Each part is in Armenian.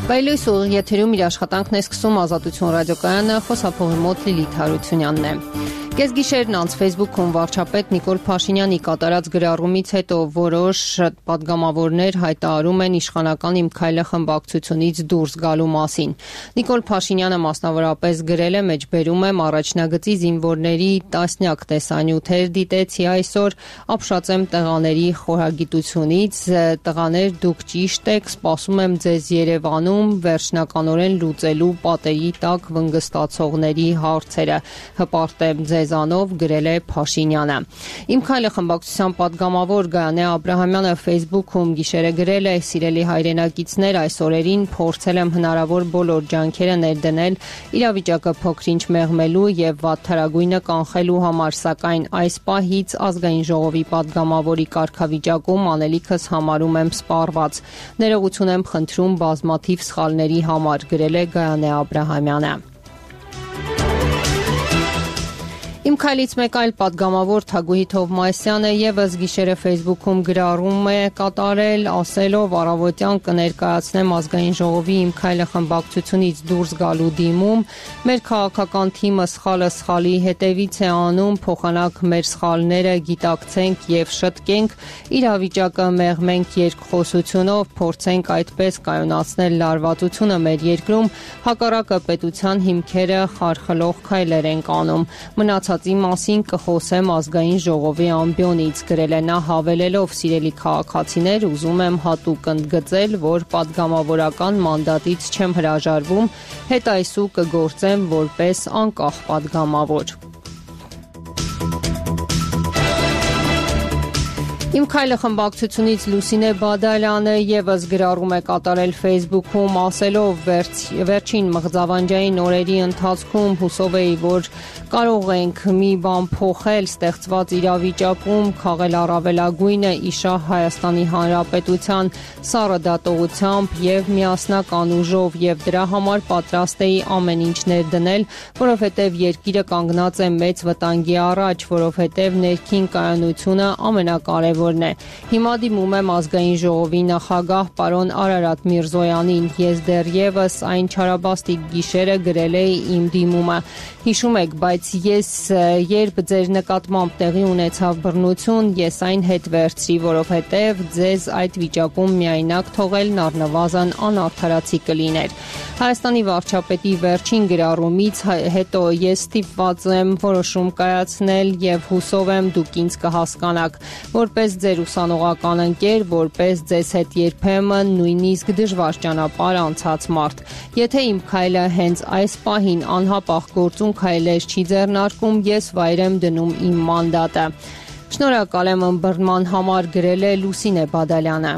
Բայլույս ուղիղ եթերում իր աշխատանքն է սկսում Ազատություն ռադիոկայանը, խոսափողի մոտ Լիլիթ Հարությունյանն է։ Կեսգիշերն անց Facebook-ում վարչապետ Նիկոլ Փաշինյանի կատարած գրառումից հետո որոշ պատգամավորներ հայտարարում են իշխանական Իմ քայլը խմբակցությունից դուրս գալու մասին։ Նիկոլ Փաշինյանը մասնավորապես գրել է մեջբերում եմ առաջնագծի զինվորների տասնյակ տեսանյութեր դիտեցի այսօր, ապշած եմ տղաների խորհագիտությունից, տղաներ դուք ճիշտ եք, սպասում եմ ձեզ Երևանում վերջնականորեն լուծելու պատերի տակ վնգստացողների հարցերը, հպարտեմ ձեզանով, գրել է Փաշինյանը։ Իմ քայլը խմբակցության պատգամավոր Գայանե Աբրահամյանը Facebook-ում գիշերը գրել է. Սիրելի հայրենակիցներ, այս օրերին փորձել եմ հնարավոր բոլոր ջանքերը ներդնել իրավիճակը փոքրինչ մեղմելու եւ վատթարագույնը կանխելու համար, սակայն այս պահից Ազգային ժողովի պատգամավորի կարգավիճակում անելիքս համարում եմ սպառված։ Ներողություն եմ խնդրում բազմաթիվ սխալների համար, գրել է Գայանե Աբրահամյանը։ Իմ քայլից մեկ այլ պատգամավոր Թագուհի Թովմասյանը եւս գիշերը Facebook-ում գրառում է կատարել, ասելով առավոտյան կներկայացնեմ Ազգային ժողովի Իմ քայլը խմբակցությունից դուրս գալու դիմում, մեր քաղաքական թիմը սխալը սխալի հետևից է անում, փոխանակ մեր սխալները գիտակցենք եւ շտկենք, իրավիճակը մեղմենք երկխոսությունով, փորձենք այդպես կայունացնել լարվածությունը մեր երկրում, հակառակը պետության հիմքերը խարխլող քայլեր ենք անում։ Մնացածի մասին կխոսեմ Ազգային ժողովի ամբիոնից, գրել է նա հավելելով սիրելի քաղաքացիներ, ուզում եմ հատուկ ընդգծել, որ պատգամավորական մանդատից չեմ հրաժարվում, հետայսու կգործեմ որպես անկախ պատգամավոր։ Իմ քայլը խմբակցությունից Լուսինե Բադալյանը եւս գրառում է կատարել Facebook-ում, ասելով վերջին մղձավանջային օրերի ընթացքում հուսով էի, որ կարող ենք մի բան փոխել ստեղծված իրավիճակում, քաղել առավելագույնը իշահ Հայաստանի Հանրապետության սառը դատողությամբ եւ միասնական ուժով եւ դրա համար պատրաստ էի ամեն ինչ ներդնել, որովհետեւ երկիրը կանգնած է մեծ վտանգի առաջ, որովհետեւ ներքին կայունությունը ամենակարևորն է։ Հիմա դիմում եմ Ազգային ժողովի նախագահ պարոն Արարատ Միրզոյանին, ես դեռևս այն չարաբաստիկ գիշերը գրել էի իմ դիմումը։ Հիշում եք, բայց ես երբ ձեր նկատմամբ տեղի ունեցավ բռնություն, ես այն հետ վերցրի, որովհետև ձեզ այդ վիճակում միայնակ թողելն առնվազն անարդարացի կլիներ։ Հայաստանի վարչապետի վերջին գրառումից հետո ես ստիպված եմ որոշում կայացնել եւ հուսով եմ դուք ինձ կհասկանաք, որպես ձեր ուսանողական ընկեր, որպես ձեզ հետ երբեմն նույնիսկ դժվար ճանապարհ անցած մարդ։ Եթե իմ քայլը հենց այս պահին անհապաղ գործուն քայլեր չի ձեռնարկում, ես վայր եմ դնում իմ մանդատը։ Շնորհակալ եմ ըմբռնման համար, գրել է Լուսինե Բադալյանը։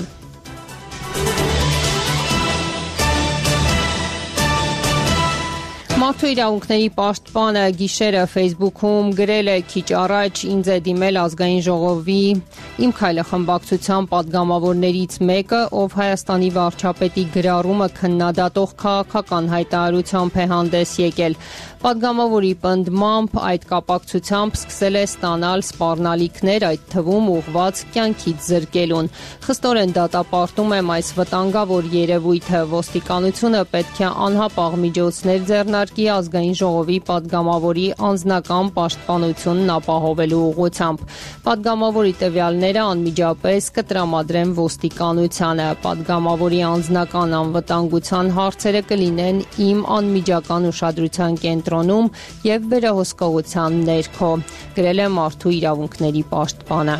Մարդու իրավունքների պաշտպանը գիշերը Facebook-ում գրել է քիչ առաջ ինձ է դիմել Ազգային ժողովի Իմ քայլը խմբակցության պատգամավորներից մեկը, ով Հայաստանի վարչապետի գրառումը քննադատող քաղաքական հայտարարությամբ է հանդես եկել։ Պատգամավորի պնդմամբ այդ կապակցությամբ սկսել է ստանալ սպառնալիքներ, այդ թվում ուղղված կյանքից զրկելուն։ Խստորեն դատապարտում եմ այս վտանգավոր երևույթը, ոստիկանությունը պետք է անհապաղ միջոցներ ձեռնարկի Ազգային ժողովի պատգամավորի անձնական պաշտպանությունն ապահովելու ուղղությամբ։ Պատգամավորի տվյալները անմիջապես կտրամադրեն ոստիկանությանը։ Պատգամավորի անձնական անվտանգության հարցերը կլինեն իմ անմիջական ուշադրության կենտրոնում եւ վերահսկողության ներքո, գրել է Մարդու իրավունքների պաշտպանը։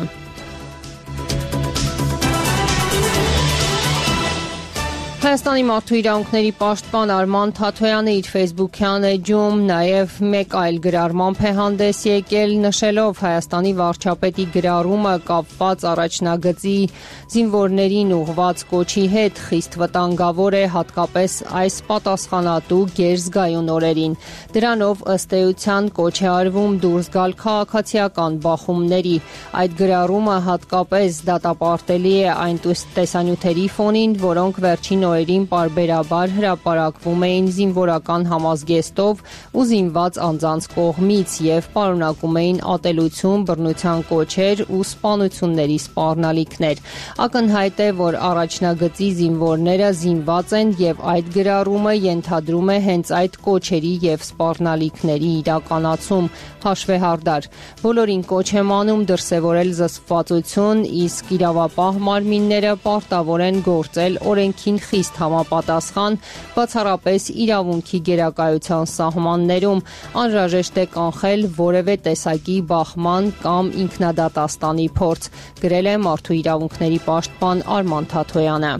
Հայաստանի մարդու իրավունքների պաշտպան Արման Թաթոյանը իր Facebook-յան էջում նաև մեկ այլ գրառմամբ է հանդես եկել, նշելով Հայաստանի վարչապետի գրառումը կապված առաջնագծի զինվորներին ուղղված կոչի հետ խիստ վտանգավոր է հատկապես այս պատասխանատու գերզգայուն օրերին։ Դրանով ըստ էության կոչ է արվում դուրս գալ քաղաքացիական բախումների։ Այդ գրառումը հատկապես դատապարտելի է այն տեսանյութերի ֆոնին, որոնք վերջին օրերին պարբերաբար հրապարակվում էին զինվորական համազգեստով ու զինված անձանց կողմից և պարունակում էին ատելություն, բռնության կոչեր ու սպանությունների սպառնալիքներ։ Ակնհայտ է, որ առաջնագծի զինվորները զինված են և այդ գրառումը ենթադրում է հենց այդ կոչերի և սպառնալիքների իրականացում, հաշվեհարդար։ Բոլորին կոչ եմ անում դրսևորել զսպվածություն, իսկ իրավապահ մարմինները պարտավոր են գործել օրենքին խիստ համապատասխան, բացառապես իրավունքի գերակայության սահմաններում, անհրաժեշտ է կանխել որևէ տեսակի բախման կամ ինքնադատաստանի փորձ, գրել է Մարդու իրավունքների պաշտպան Արման Թաթոյանը։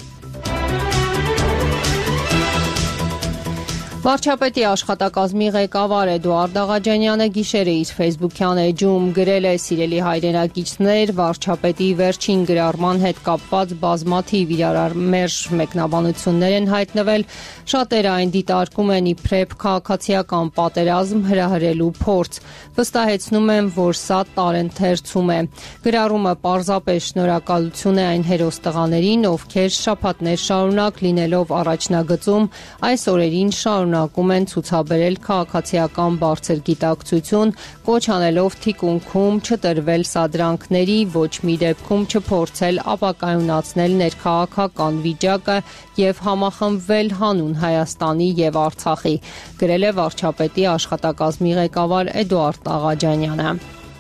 Վարչապետի աշխատակազմի ղեկավար Էդուարդ Աղաջանյանը գիշերը իր ֆեյսբուքյան էջում գրել է. «Սիրելի հայրենակիցներ, վարչապետի վերջին գրառման հետ կապված բազմաթիվ իրարամերժ մեկնաբանություններ են հայտնվել, շատերը այն դիտարկում են իբրև քաղաքացիական պատերազմ հրահրելու փորձ։ Վստահեցնում եմ, որ սա տարընթերցում է։ Գրառումը պարզապես շնորհակալություն է այն հերոս տղաներին, ովքեր շաբաթներ շարունակ լինելով առաջնագծում այս օրերին շարունակում են ցուցաբերել քաղաքացիական բարձր գիտակցություն, կոչ անելով թիկունքում չտրվել սադրանքների, ոչ մի դեպքում չփորձել ապակայունացնել ներքաղաքական վիճակը և համախմբվել հանուն Հայաստանի և Արցախի», գրել է վարչապետի աշխատակազմի ղեկավար Էդուարդ Աղաջանյանը։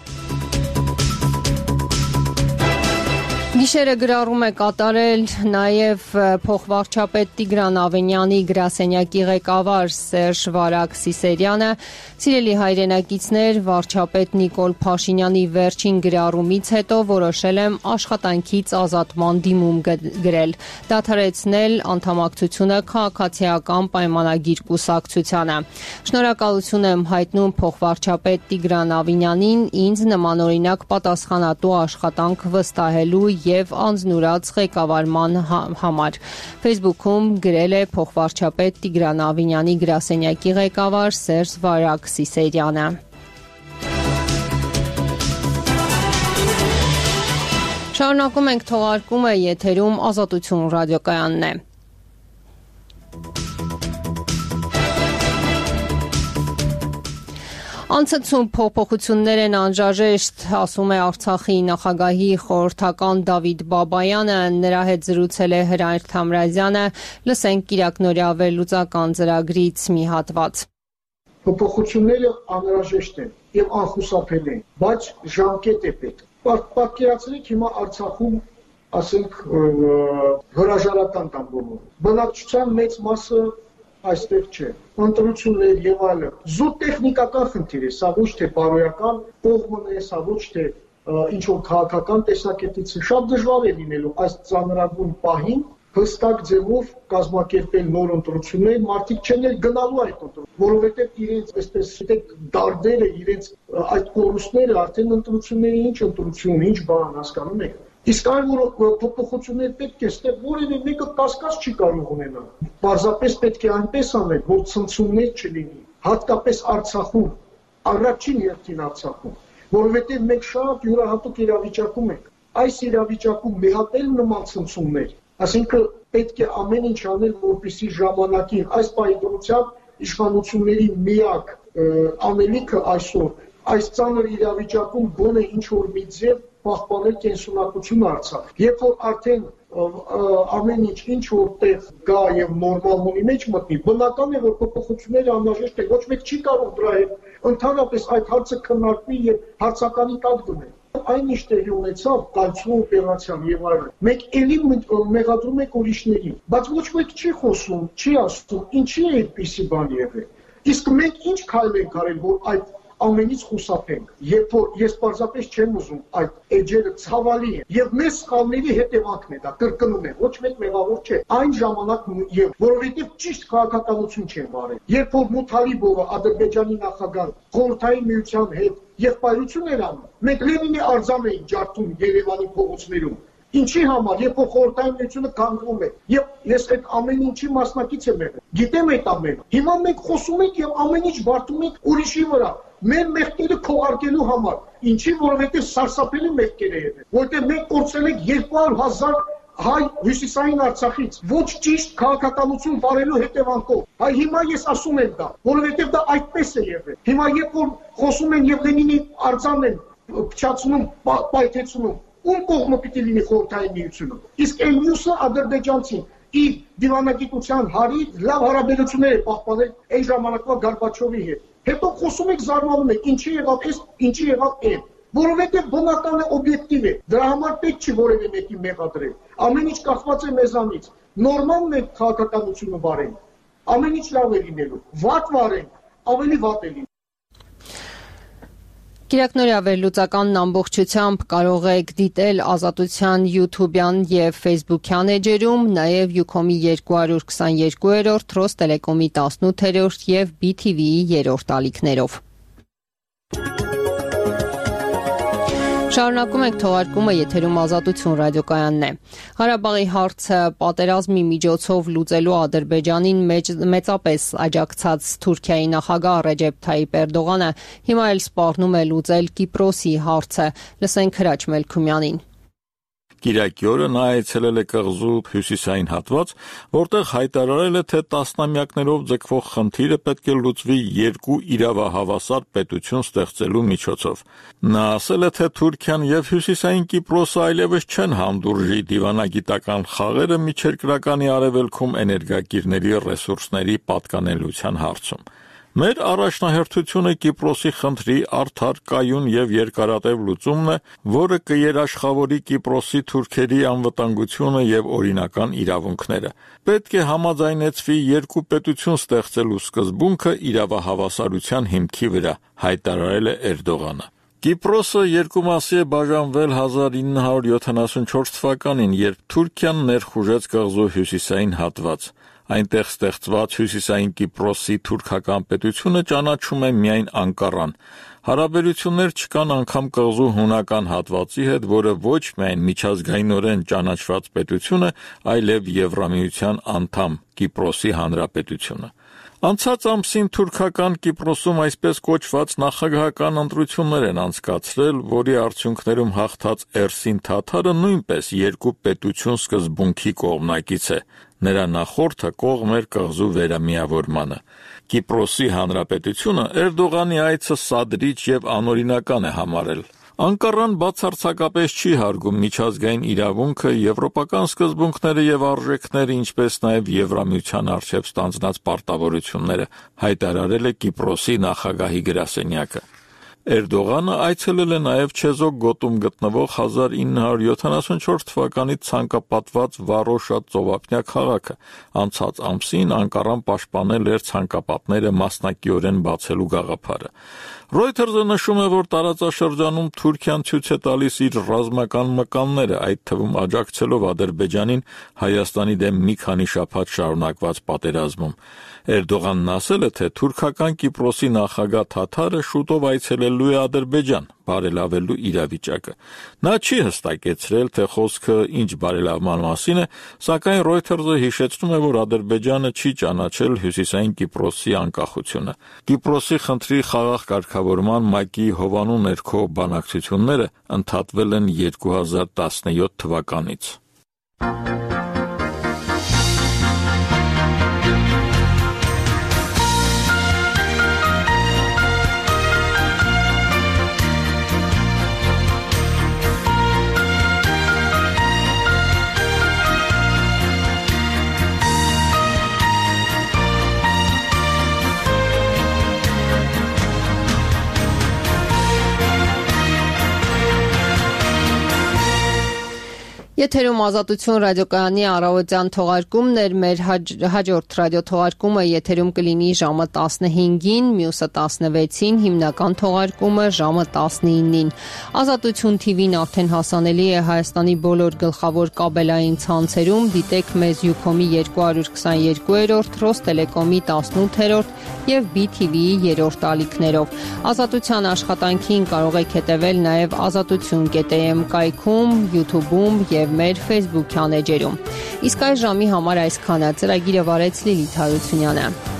Գիշերը գրառում է կատարել նաև փոխվարչապետ Տիգրան Ավենյանի գրասենյակի ղեկավար Սերժ Վարակ Սիսերյանը։ «Սիրելի հայրենակիցներ, վարչապետ Նիկոլ Փաշինյանի վերջին գրառումից հետո որոշել եմ աշխատանքից ազատման դիմում գրել, դադարեցնել անդամակցությունը քաղաքացիական պայմանագիր կուսակցությանը։ Շնորհակալություն եմ հայտնում փոխվարչապետ Տիգրան Ավենյանին ինձ նմանօրինակ պատասխանատու աշխատանք վստահելու և անձնուրաց ղեկավարման համար», ֆեյսբուքում գրել է փոխվարչապետ Տիգրան Ավենյանի գրասենյակի ղեկավար Սերժ Վարակ Սիսերյանը։ Շարունակում ենք թողարկումը, եթերում Ազատություն ռադիոկայանն է։ Անցնցում փոփոխություններ են անհրաժեշտ, ասում է Արցախի նախագահի խորհրդական Դավիթ Բաբայանը, նրա հետ զրուցել է Հրայր Թամրազյանը, լսենք կիրակնօրյա վերլուծական ծրագրից մի հատված։ Փոփոխությունները անհրաժեշտ են և անխուսափելի են, բայց ժամկետ է պետք։ Պատկերացրեք հիմա Արցախում, ասենք, հրաժարական կան բոլորը։ Բնակչության մեծ մասը այստեղ չէ, ընտրություններ եւ այլն։ Զուտ տեխնիկական խնդիր է, սա ոչ թե բարոյական կողմն է, սա ոչ թե ինչ որ քաղաքական տեսակետից է։ Շատ դժվար է լինելու այս ծանրագույն պահին հստակ ձևով կազմակերպել նոր ընտրություններ, մարդիկ չեն էլ գնալու այդ ընտրությունները, որովհետեւ իրենց, այսպես ասենք, դարդերը, իրենց այդ կորուստները արդեն ընտրությունների ինչ ընտրություն, ինչ բան հասկանում եք։ Իսկ այն որ փոփոխություններ պետք է, ստեղ որևէ մեկը կասկած չի կարող ունենալ։ Պարզապես պետք է այնպես անել, որ ցնցումներ չլինի, հատկապես Արցախում, առաջին հերթին Արցախում, որովհետև մենք շատ յուրահատուկ իրավիճակում ենք։ Այս իրավիճակում մեղատել նման ցնցումներ, այսինքն պետք է ամեն ինչ անել, որպեսզի ժամանակին այս պայմանությամբ իշխանությունների միակ անելիքը այսօր այս ծանր իրավիճակում գոնե ինչ որ մի ձև պահպանել կենսունակություն Արցախ։ Երբ որ արդեն ամեն ինչ որտեղ գա եւ նորմալի մեջ մտնի, բնական է որ փոփոխությունները անհրաժեշտ են, ոչ մեկ չի կարող դրա հետ ընդհանրապես այդ հարցը քննարկվի եւ հարցականի տակ դնել։ Այն ինչ տեղի ունեցավ կայծու օպերացիան եւ այլն, մենք էլի մեղադրում ենք ուրիշներին, բայց ոչ մեկ չի խոսում, չի ասում ինչի է այդպիսի բան եղել։ Իսկ մենք ինչ քայլ ենք արել, որ այդ ամենից խուսափենք, երբ որ ես պարզապես չեմ ուզում այդ էջերը ցավալի են եւ մեր սխալների հետևանքն է դա, կրկնում եմ, ոչ մեկ մեղավոր չէ, այն ժամանակ եւ որովհետեւ ճիշտ քաղաքականություն չեն վարել, երբ որ Մութալիբովը Ադրբեջանի նախագահ խորհրդային միության հետ եղբայրություն էր անում, մենք Լենինի արձան էինք ջարդում Երևանի փողոցներում, ինչի համար, երբ որ խորհրդային միությունը կանգնում է, եւ ես այդ ամեն ինչի մասնակից եմ եղել, գիտեմ այդ ամենը, հիմա մենք խոսում ենք եւ ամեն ինչ բարդում ենք ուրիշի վրա, մեր մեղքերը քողարկելու համար, ինչի որովհետեւ սարսափելի մեղքեր է եղել, որտեղ մենք կորցրել ենք 200,000 հայ հյուսիսային Արցախից ոչ ճիշտ քաղաքականություն վարելու հետևանքով։ Հայ հիմա ես ասում եմ դա, որովհետև դա այդպես է եղել։ Հիմա երբ որ խոսում են եւ Լենինի արձանն են փչացնում, պայթեցնում, ում կողմը պիտի լինի խորհրդային միությունը։ Իսկ այն մյուսը ադրբեջանցին իր դիվանագիտության հարի լավ հարաբերություններ է պահպանել այն ժամանակվա Գորբաչովի հետ։ Հետո խոսում եք, զարմանում եք, ինչի եղավ այս, ինչի եղավ այն։ Որովհետև բնական է, օբյեկտիվ է։ Դրա համար պետք չի որևէ մեկի մեղադրել։ Ամեն ինչ կախված է մեզանից։ Նորմալն է քաղաքականությունը վարել։ Ամեն ինչ լավ է լինելու։ Վատ վարել, ավելի վատ է լինելու։ Կիրակնորյա վերլուծականն ամբողջությամբ կարող եք դիտել Ազատության YouTube-յան եւ Facebook-յան էջերում, նաեւ Ucom-ի 222-րդ, Rose Telecom-ի 18-րդ եւ BTV-ի 3-րդ ալիքներով։ Շարունակում ենք թողարկումը, եթերում Ազատություն ռադիոկայանն է։ Ղարաբաղի հարցը պատերազմի միջոցով լուծելու Ադրբեջանին մեծապես աջակցած Թուրքիայի նախագահ Ռեջեփ Թայիպ Էրդողանը հիմա էլ սպառնում է լուծել Կիպրոսի հարցը։ Լսենք Հրաչ Մելքումյանին։ Կիրակի օրը նա այցելել է կղզու հյուսիսային հատված, որտեղ հայտարարել է, թե տասնամյակներով ձգվող խնդիրը պետք է լուծվի երկու իրավահավասար պետություն ստեղծելու միջոցով։ Նա ասել է, թե Թուրքիան եւ հյուսիսային Կիպրոսը այլևս չեն հանդուրժի դիվանագիտական խաղերը միջերկրականի արևելքում էներգակիրների ռեսուրսների պատկանելիության հարցում։ Մեր առաջնահերթությունը Կիպրոսի խնդրի արդար, կայուն եւ երկարատև լուծումն է, որը կերաշխավորի Կիպրոսի թուրքերի անվտանգությունը եւ օրինական իրավունքները։ Պետք է համաձայնեցվի երկու պետություն ստեղծելու սկզբունքը իրավահավասարության հիմքի վրա, հայտարարել է Էրդողանը։ Կիպրոսը երկու մասի է բաժանվել 1974 թվականին, երբ Թուրքիան ներխուժեց կղզու հյուսիսային հատված։ Այնտեղ ստեղծված հյուսիսային Կիպրոսի թուրքական պետությունը ճանաչում է միայն Անկարան։ Հարաբերություններ չկան անգամ կղզու հունական հատվածի հետ, որը ոչ միայն միջազգայինորեն ճանաչված պետություն է, այլև Եվրամիության անդամ Կիպրոսի հանրապետությունը։ Անցած ամսին թուրքական Կիպրոսում այսպես կոչված նախագահական ընտրություններ են անցկացրել, որի արդյունքներում հաղթած Էրսին Թաթարը նույնպես երկու պետություն սկզբունքի կողմնակից է։ Նրա նախորդը կողմ էր կղզու վերամիավորմանը։ Կիպրոսի հանրապետությունը Էրդողանի այցը սադրիչ եւ անօրինական է համարել։ Անկարան բացարձակապես չի հարգում միջազգային իրավունքը, եվրոպական սկզբունքները եւ արժեքները, ինչպես նաեւ Եվրամիության առջեւ ստանձնած պարտավորությունները, հայտարարել է Կիպրոսի նախագահի գրասենյակը։ Էրդողանը այցելել է նաև Չեզոք գոտում գտնվող 1974 թվականից ցանկապատված Վարոշա ծովափնյա քաղաքը։ Անցած ամսին Անկարան պաշտպանել էր ցանկապատները մասնակիորեն բացելու գաղափարը։ Reuters-ը նշում է, որ տարածաշրջանում Թուրքիան ցույց է տալիս իր ռազմական մկանները, այդ թվում աջակցելով Ադրբեջանին Հայաստանի դեմ մի քանի շաբաթ շարունակված պատերազմում։ Էրդողանն ասել է, թե թուրքական Կիպրոսի նախագահ Թաթարը շուտով այցելելու է Ադրբեջան, բարելավելու իրավիճակը։ Նա չի հստակեցրել, թե խոսքը ինչ բարելավման մասին է, սակայն Reuters-ը հիշեցնում է, որ Ադրբեջանը չի ճանաչել հյուսիսային Կիպրոսի անկախությունը։ Կիպրոսի խնդրի խաղաղ կարգավորման ՄԱԿ-ի հովանու ներքո բանակցությունները ընդհատվել են 2017 թվականից։ Եթերում Ազատություն ռադիոկայանի առավոտյան թողարկումն էր, մեր հաջորդ ռադիոթողարկումը եթերում կլինի ժամը 15-ին, մյուսը 16-ին, հիմնական թողարկումը ժամը 19-ին։ Ազատություն TV-ն արդեն հասանելի է Հայաստանի բոլոր գլխավոր կաբելային ցանցերում, դիտեք մեզ Ucom-ի 222-րդ, Rose Telecom-ի 18-րդ եւ BTV-ի 3-րդ ալիքներով։ Ազատության աշխատանքին կարող եք հետևել նաեւ azatutun.am կայքում, YouTube-ում եւ մեր Facebook-յան էջերում։ Իսկ այս ժամի համար այսքանը։ Ծրագիրը վարեց Լիլիթ Հարությունյանը։